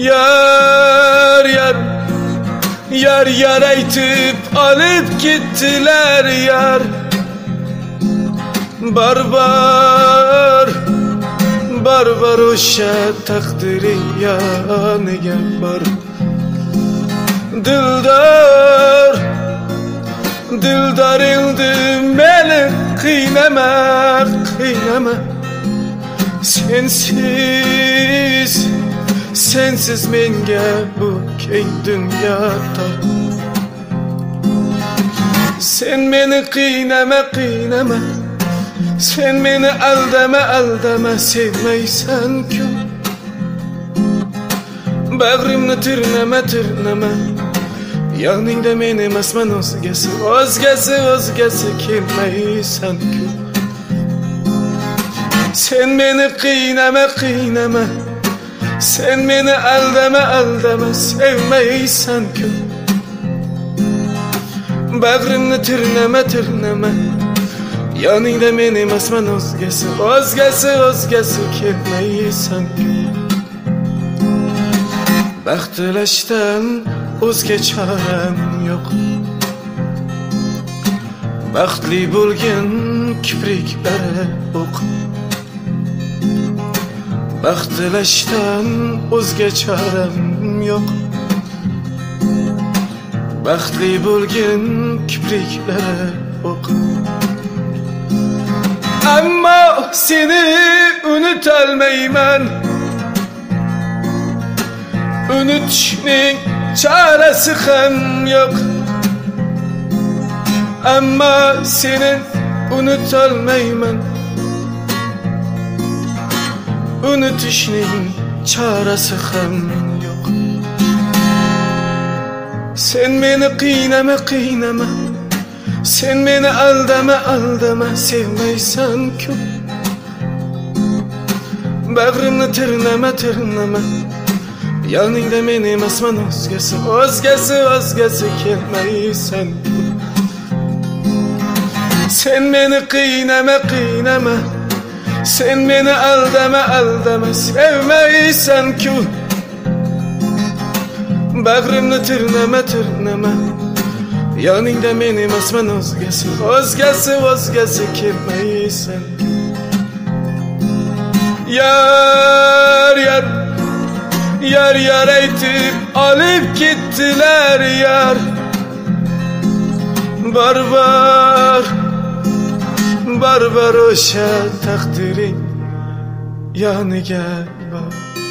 Yar yar, yar yar aytıp alıp gittiler yar. Barbar, barbar oşa takdiri yanıya bar. Dildar, dildar ildim beni kıynama, kıynama. Sensiz, sensiz menge bu keng dünyada. Sen beni kıynama, kıynama. Sen beni aldama, aldama. Sevmeysen ki bağrımni tırnama, tırnama. Yaningda menim asman o'zgasi, o'zgasi, o'zgasi kelmaysan ki. Sen beni kıynama, kıynama. Sen beni aldama, aldama. Sevmeysen ki bağrımni tırnama, tırnama. Yaningda menim asman o'zgasi, o'zgasi, o'zgasi kelmaysan ki. Baxt tilashdan o'zga choram yo'q. Baxtli bo'lgin kipriklari o'q. Baxt tilashdan o'zga choram yo'q. Baxtli bo'lgin kipriklari o'q. Ammo seni unutolmayman. Unutishning chorasi ham yo'q. Ammo seni unutolmayman. Unutishning chorasi ham yo'q. Sen meni qiynama, qiynama. Sen meni aldama, aldama. Sevmaysan ku bağrımni tırnama, tırnama. Yaningda menim asman o'zgasi, o'zgasi, o'zgasi kelmaysan ku. Sen meni qiynama, qiynama. Sen meni aldama, aldama. Sevmaysan ku bağrımni tırnama, tırnama. Yaningda menim asman o'zgasi, o'zgasi, o'zgasi kelmaysan ku. Yar yar, yar yar aytıp alıp gittiler yar. Barbar, barbar oşa takdirin yanıga var.